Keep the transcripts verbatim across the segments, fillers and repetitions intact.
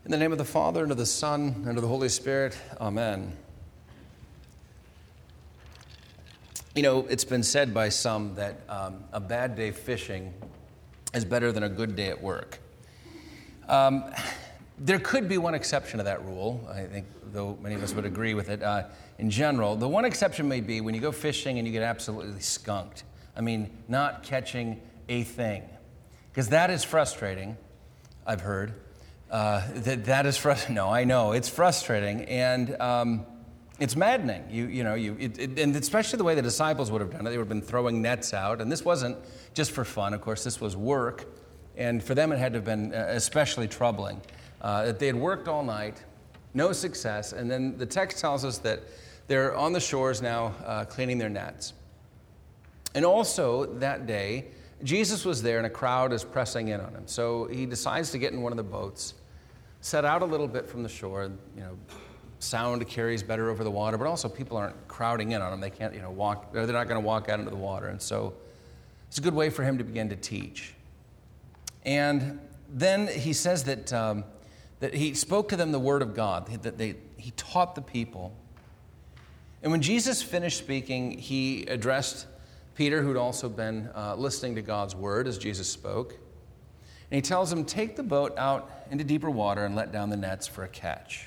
In the name of the Father, and of the Son, and of the Holy Spirit, amen. You know, it's been said by some that um, a bad day fishing is better than a good day at work. Um, there could be one exception to that rule, I think, though many of us would agree with it. Uh, in general, the one exception may be when you go fishing and you get absolutely skunked. I mean, not catching a thing. Because that is frustrating, I've heard. Uh, that that is frustrating. No, I know, it's frustrating, and um, it's maddening. You you know, you it, it, and especially the way the disciples would have done it. They would have been throwing nets out, and this wasn't just for fun. Of course, this was work, and for them it had to have been especially troubling. Uh, that they had worked all night, no success, and then the text tells us that they're on the shores now uh, cleaning their nets. And also that day, Jesus was there and a crowd is pressing in on him. So he decides to get in one of the boats, set out a little bit from the shore. You know, sound carries better over the water, but also people aren't crowding in on him. They can't, you know, walk, they're not going to walk out into the water. And so it's a good way for him to begin to teach. And then he says that, um, that he spoke to them the word of God, that they, he taught the people. And when Jesus finished speaking, he addressed Peter, who'd also been uh, listening to God's word as Jesus spoke. And he tells him, take the boat out into deeper water and let down the nets for a catch.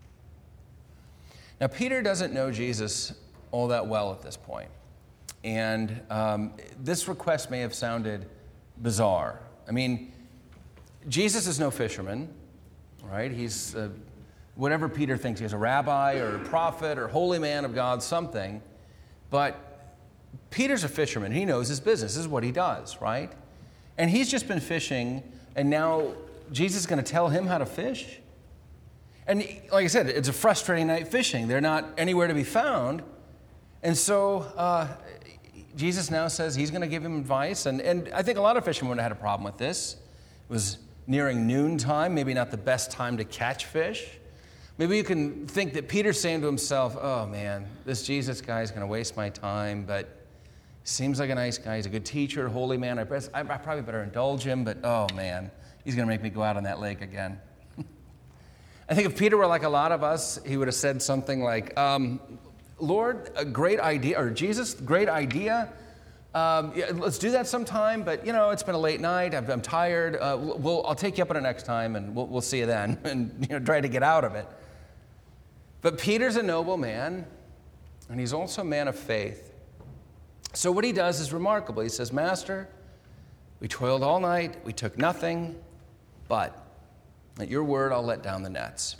Now, Peter doesn't know Jesus all that well at this point. And um, this request may have sounded bizarre. I mean, Jesus is no fisherman, right? He's uh, whatever Peter thinks. He's a rabbi or a prophet or holy man of God, something. But Peter's a fisherman. He knows his business. This is what he does, right? And he's just been fishing, and now Jesus is going to tell him how to fish? And like I said, it's a frustrating night fishing. They're not anywhere to be found. And so uh, Jesus now says he's going to give him advice. And, and I think a lot of fishermen would have had a problem with this. It was nearing noontime, maybe not the best time to catch fish. Maybe you can think that Peter's saying to himself, oh man, this Jesus guy is going to waste my time, but seems like a nice guy. He's a good teacher, holy man. I, I, I probably better indulge him, but oh man, he's going to make me go out on that lake again. I think if Peter were like a lot of us, he would have said something like, um, Lord, a great idea, or Jesus, great idea. Um, yeah, let's do that sometime, but you know, it's been a late night. I'm, I'm tired. Uh, we'll, I'll take you up on it next time, and we'll, we'll see you then, and you know, try to get out of it. But Peter's a noble man, and he's also a man of faith. So what he does is remarkable. He says, Master, we toiled all night, we took nothing, but at your word I'll let down the nets.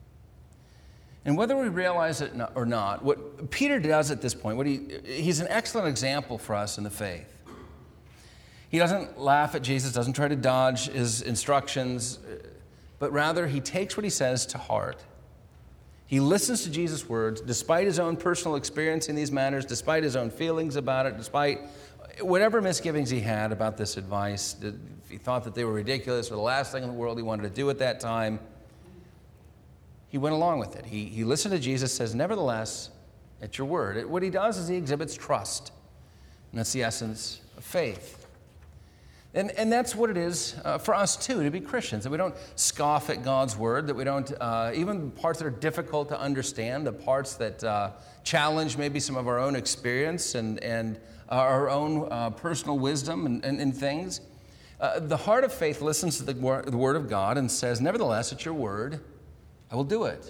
And whether we realize it or not, what Peter does at this point, what he he's an excellent example for us in the faith. He doesn't laugh at Jesus, doesn't try to dodge his instructions, but rather he takes what he says to heart. He listens to Jesus' words, despite his own personal experience in these matters, despite his own feelings about it, despite whatever misgivings he had about this advice. If he thought that they were ridiculous or the last thing in the world he wanted to do at that time, he went along with it. He, he listened to Jesus, says, nevertheless, at your word. What he does is he exhibits trust. And that's the essence of faith. And, and that's what it is uh, for us, too, to be Christians, that we don't scoff at God's word, that we don't, uh, even parts that are difficult to understand, the parts that uh, challenge maybe some of our own experience and, and uh, our own uh, personal wisdom and, and, and things. Uh, the heart of faith listens to the word, the word of God and says, nevertheless, at your word, I will do it.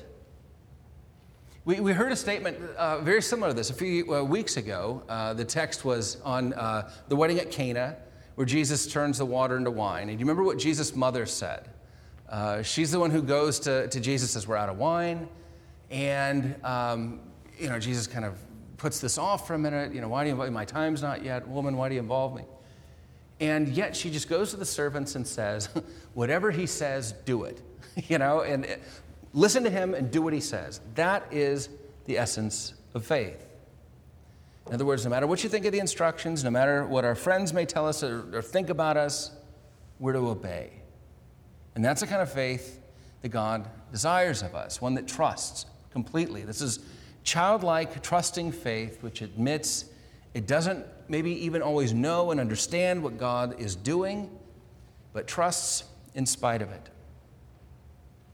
We, we heard a statement uh, very similar to this a few uh, weeks ago. Uh, the text was on uh, the wedding at Cana, where Jesus turns the water into wine. And do you remember what Jesus' mother said? Uh, she's the one who goes to, to Jesus, says, we're out of wine. And, um, you know, Jesus kind of puts this off for a minute. You know, why do you involve me? My time's not yet. Woman, why do you involve me? And yet she just goes to the servants and says, whatever he says, do it. you know, and listen to him and do what he says. That is the essence of faith. In other words, no matter what you think of the instructions, no matter what our friends may tell us or, or think about us, we're to obey. And that's the kind of faith that God desires of us, one that trusts completely. This is childlike, trusting faith, which admits it doesn't maybe even always know and understand what God is doing, but trusts in spite of it.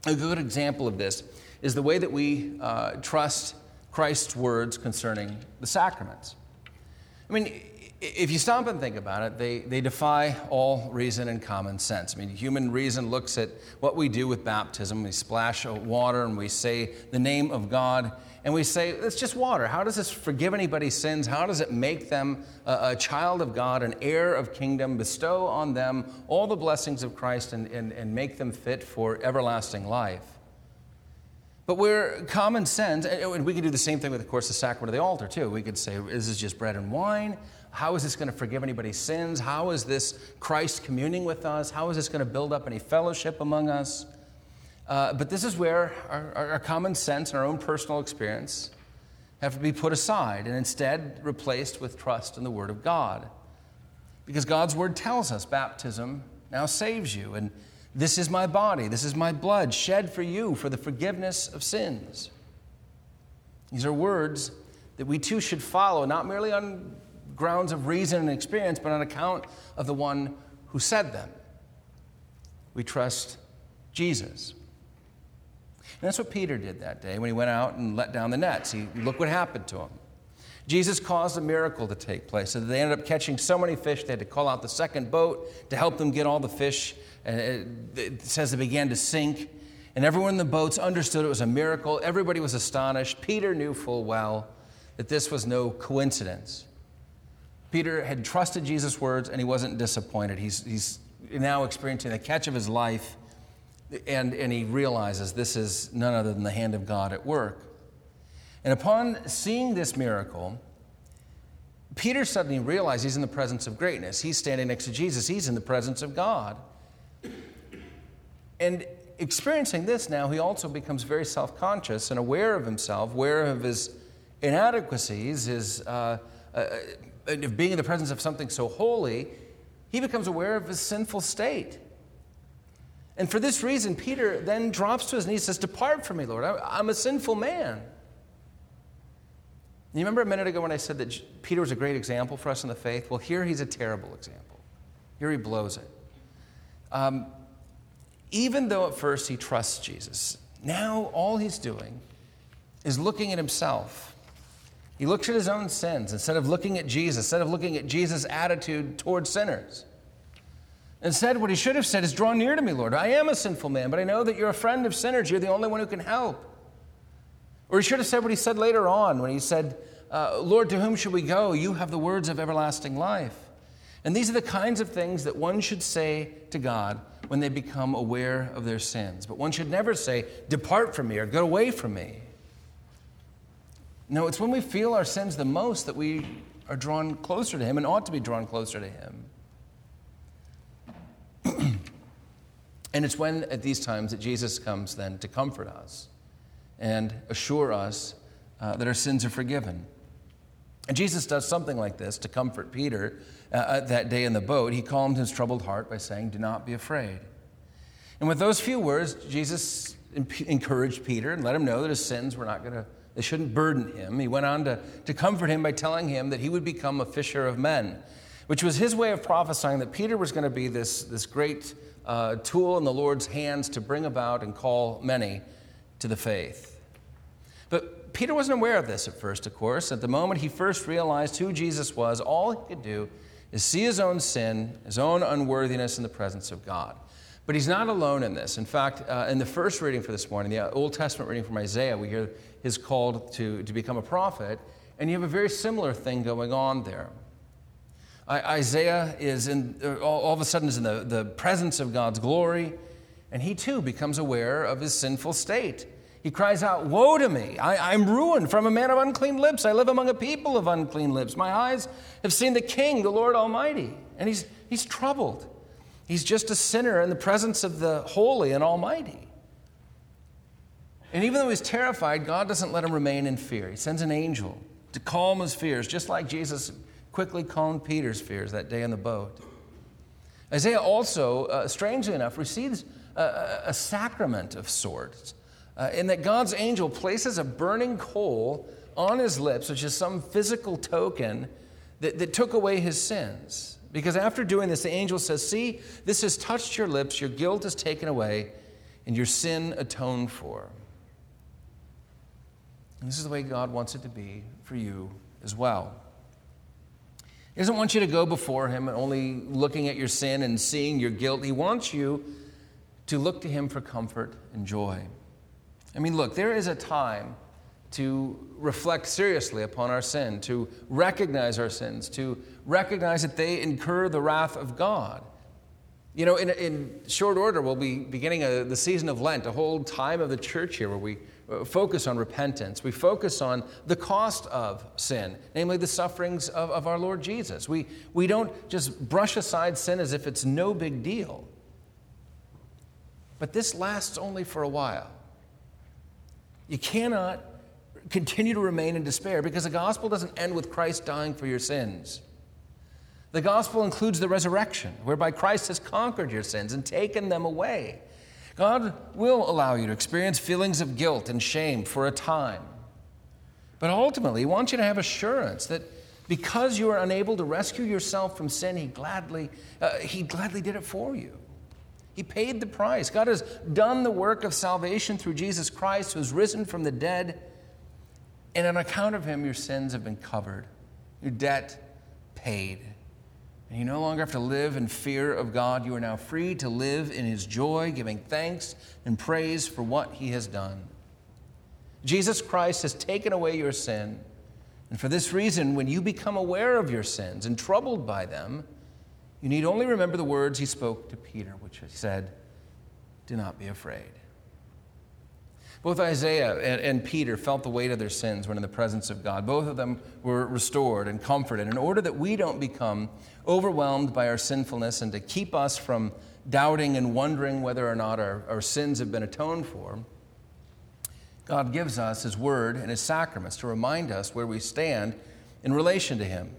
A good example of this is the way that we uh, trust Christ's words concerning the sacraments. I mean, if you stop and think about it, they, they defy all reason and common sense. I mean, human reason looks at what we do with baptism. We splash water and we say the name of God, and we say, it's just water. How does this forgive anybody's sins? How does it make them a, a child of God, an heir of kingdom, bestow on them all the blessings of Christ and, and, and make them fit for everlasting life? But we're common sense, and we can do the same thing with, of course, the sacrament of the altar, too. We could say, is this just bread and wine? How is this going to forgive anybody's sins? How is this Christ communing with us? How is this going to build up any fellowship among us? Uh, but this is where our, our, our common sense and our own personal experience have to be put aside and instead replaced with trust in the Word of God. Because God's Word tells us baptism now saves you, and this is my body, this is my blood shed for you for the forgiveness of sins. These are words that we too should follow, not merely on grounds of reason and experience, but on account of the one who said them. We trust Jesus. And that's what Peter did that day when he went out and let down the nets. He, look what happened to him. Jesus caused a miracle to take place. So they ended up catching so many fish, they had to call out the second boat to help them get all the fish. And it, it says they began to sink. And everyone in the boats understood it was a miracle. Everybody was astonished. Peter knew full well that this was no coincidence. Peter had trusted Jesus' words, and he wasn't disappointed. He's, he's now experiencing the catch of his life, and, and he realizes this is none other than the hand of God at work. And upon seeing this miracle, Peter suddenly realized he's in the presence of greatness. He's standing next to Jesus. He's in the presence of God. And experiencing this now, he also becomes very self-conscious and aware of himself, aware of his inadequacies, his uh, uh, of being in the presence of something so holy. He becomes aware of his sinful state. And for this reason, Peter then drops to his knees and says, "Depart from me, Lord. I, I'm a sinful man." You remember a minute ago when I said that Peter was a great example for us in the faith? Well, here he's a terrible example. Here he blows it. Um, even though at first he trusts Jesus, now all he's doing is looking at himself. He looks at his own sins instead of looking at Jesus, instead of looking at Jesus' attitude towards sinners. Instead, what he should have said is, "Draw near to me, Lord. I am a sinful man, but I know that you're a friend of sinners. You're the only one who can help." Or he should have said what he said later on when he said, uh, "Lord, to whom should we go? You have the words of everlasting life." And these are the kinds of things that one should say to God when they become aware of their sins. But one should never say, "Depart from me," or "Get away from me." No, it's when we feel our sins the most that we are drawn closer to him and ought to be drawn closer to him. And it's when, at these times, that Jesus comes then to comfort us and assure us uh, that our sins are forgiven. And Jesus does something like this to comfort Peter uh, that day in the boat. He calmed his troubled heart by saying, "Do not be afraid." And with those few words, Jesus encouraged Peter and let him know that his sins were not going to, they shouldn't burden him. He went on to, to comfort him by telling him that he would become a fisher of men, which was his way of prophesying that Peter was going to be this, this great uh, tool in the Lord's hands to bring about and call many to the faith. But Peter wasn't aware of this at first, of course. At the moment he first realized who Jesus was, all he could do is see his own sin, his own unworthiness in the presence of God. But he's not alone in this. In fact, uh, in the first reading for this morning, the Old Testament reading from Isaiah, we hear his called to, to become a prophet, and you have a very similar thing going on there. I, Isaiah is in, all, all of a sudden is in the, the presence of God's glory, and he too becomes aware of his sinful state. He cries out, "Woe to me! I, I'm ruined from a man of unclean lips. I live among a people of unclean lips. My eyes have seen the King, the Lord Almighty." And he's, he's troubled. He's just a sinner in the presence of the Holy and Almighty. And even though he's terrified, God doesn't let him remain in fear. He sends an angel to calm his fears, just like Jesus quickly calmed Peter's fears that day in the boat. Isaiah also, uh, strangely enough, receives a, a sacrament of sorts, uh, in that God's angel places a burning coal on his lips, which is some physical token that, that took away his sins. Because after doing this, the angel says, "See, this has touched your lips, your guilt is taken away, and your sin atoned for. And this is the way God wants it to be for you as well. He doesn't want you to go before him and only looking at your sin and seeing your guilt. He wants you to look to him for comfort and joy. I mean, look, there is a time to reflect seriously upon our sin, to recognize our sins, to recognize that they incur the wrath of God. You know, in, in short order, we'll be beginning a, the season of Lent, a whole time of the church here where we focus on repentance. We focus on the cost of sin, namely the sufferings of, of our Lord Jesus. We, we don't just brush aside sin as if it's no big deal. But this lasts only for a while. You cannot continue to remain in despair because the gospel doesn't end with Christ dying for your sins. The gospel includes the resurrection, whereby Christ has conquered your sins and taken them away. God will allow you to experience feelings of guilt and shame for a time. But ultimately, he wants you to have assurance that because you are unable to rescue yourself from sin, he gladly, uh, he gladly did it for you. He paid the price. God has done the work of salvation through Jesus Christ, who has risen from the dead. And on account of him, your sins have been covered, your debt paid. And you no longer have to live in fear of God. You are now free to live in his joy, giving thanks and praise for what he has done. Jesus Christ has taken away your sin. And for this reason, when you become aware of your sins and troubled by them, you need only remember the words he spoke to Peter, which he said, "Do not be afraid." Both Isaiah and, and Peter felt the weight of their sins when in the presence of God. Both of them were restored and comforted in order that we don't become overwhelmed by our sinfulness and to keep us from doubting and wondering whether or not our, our sins have been atoned for. God gives us his word and his sacraments to remind us where we stand in relation to him.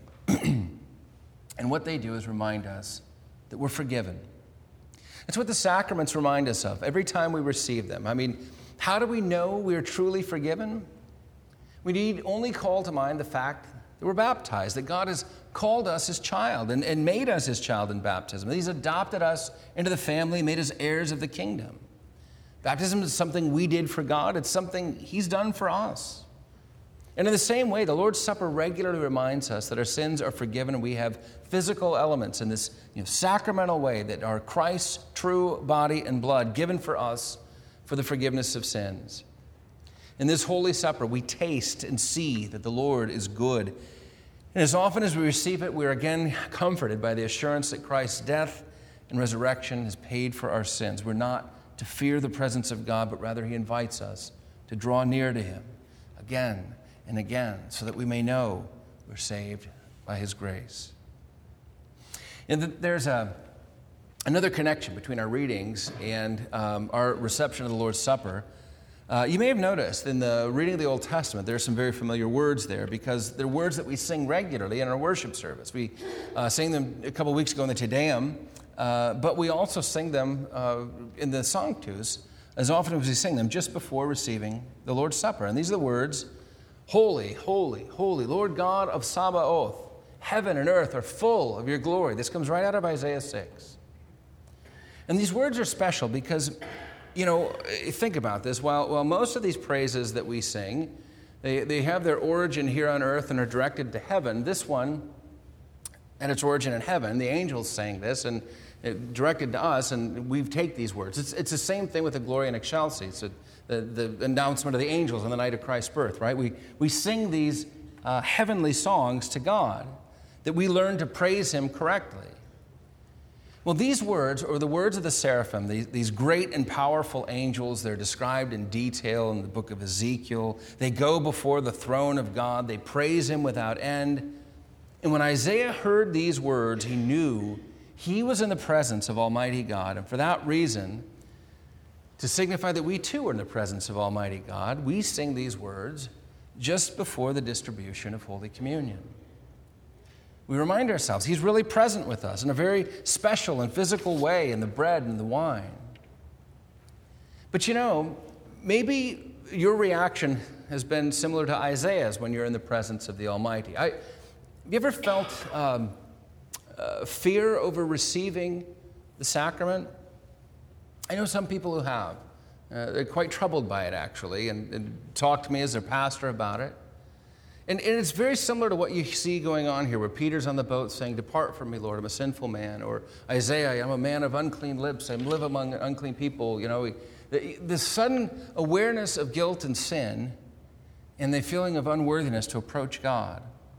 And what they do is remind us that we're forgiven. That's what the sacraments remind us of every time we receive them. I mean, how do we know we are truly forgiven? We need only call to mind the fact that we're baptized, that God has called us his child and, and made us his child in baptism. He's adopted us into the family, made us heirs of the kingdom. Baptism is something we did for God. It's something he's done for us. And in the same way, the Lord's Supper regularly reminds us that our sins are forgiven and we have physical elements in this you know, sacramental way that are Christ's true body and blood given for us for the forgiveness of sins. In this Holy Supper, we taste and see that the Lord is good. And as often as we receive it, we are again comforted by the assurance that Christ's death and resurrection has paid for our sins. We're not to fear the presence of God, but rather he invites us to draw near to him again and again, so that we may know we're saved by his grace. And there's a, another connection between our readings and um, our reception of the Lord's Supper. Uh, you may have noticed in the reading of the Old Testament, there are some very familiar words there because they're words that we sing regularly in our worship service. We uh, sang them a couple weeks ago in the Te Deum, uh, but we also sing them uh, in the Sanctus as often as we sing them just before receiving the Lord's Supper. And these are the words, "Holy, holy, holy, Lord God of Sabaoth, heaven and earth are full of your glory." This comes right out of Isaiah six. And these words are special because, you know, think about this. While, while most of these praises that we sing, they, they have their origin here on earth and are directed to heaven, this one had its origin in heaven. The angels sang this and it directed to us, and we take these words. It's, it's the same thing with the Gloria in Excelsis. It's The, the announcement of the angels on the night of Christ's birth, right? We, we sing these uh, heavenly songs to God that we learn to praise him correctly. Well, these words, or the words of the seraphim, these, these great and powerful angels, they're described in detail in the book of Ezekiel. They go before the throne of God. They praise him without end. And when Isaiah heard these words, he knew he was in the presence of Almighty God. And for that reason, to signify that we too are in the presence of Almighty God, we sing these words just before the distribution of Holy Communion. We remind ourselves he's really present with us in a very special and physical way in the bread and the wine. But you know, maybe your reaction has been similar to Isaiah's when you're in the presence of the Almighty. I, have you ever felt um, uh, fear over receiving the sacrament? I know some people who have. Uh, they're quite troubled by it, actually, and, and talk to me as their pastor about it. And, and it's very similar to what you see going on here, where Peter's on the boat saying, "Depart from me, Lord, I'm a sinful man." Or Isaiah, "I'm a man of unclean lips. I live among unclean people." You know, the, the sudden awareness of guilt and sin and the feeling of unworthiness to approach God.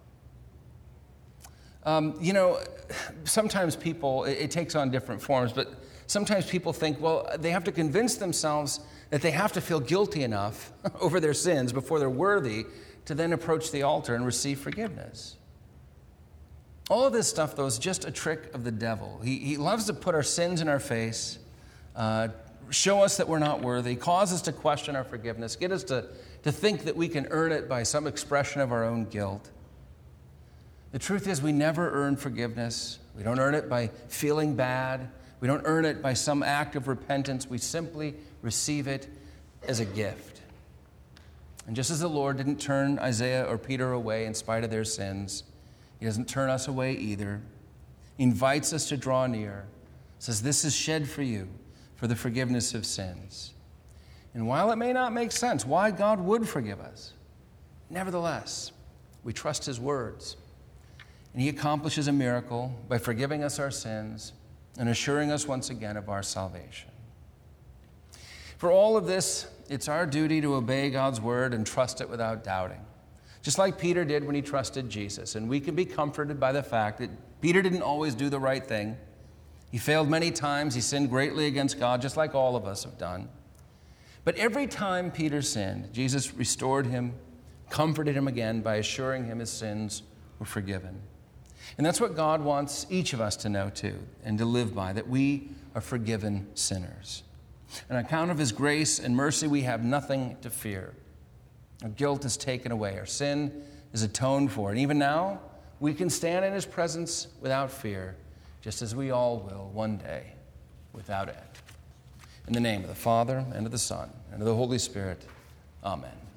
Um, you know, sometimes people, it, it takes on different forms, but sometimes people think, well, they have to convince themselves that they have to feel guilty enough over their sins before they're worthy to then approach the altar and receive forgiveness. All of this stuff, though, is just a trick of the devil. He, he loves to put our sins in our face, uh, show us that we're not worthy, cause us to question our forgiveness, get us to, to think that we can earn it by some expression of our own guilt. The truth is, we never earn forgiveness. We don't earn it by feeling bad. We don't earn it by some act of repentance. We simply receive it as a gift. And just as the Lord didn't turn Isaiah or Peter away in spite of their sins, he doesn't turn us away either. He invites us to draw near, says, "This is shed for you for the forgiveness of sins." And while it may not make sense why God would forgive us, nevertheless, we trust his words. And he accomplishes a miracle by forgiving us our sins and assuring us once again of our salvation. For all of this, it's our duty to obey God's word and trust it without doubting, just like Peter did when he trusted Jesus. And we can be comforted by the fact that Peter didn't always do the right thing. He failed many times. He sinned greatly against God, just like all of us have done. But every time Peter sinned, Jesus restored him, comforted him again by assuring him his sins were forgiven. And that's what God wants each of us to know too, and to live by, that we are forgiven sinners. On account of his grace and mercy, we have nothing to fear. Our guilt is taken away. Our sin is atoned for. And even now, we can stand in his presence without fear, just as we all will one day, without end. In the name of the Father, and of the Son, and of the Holy Spirit, amen.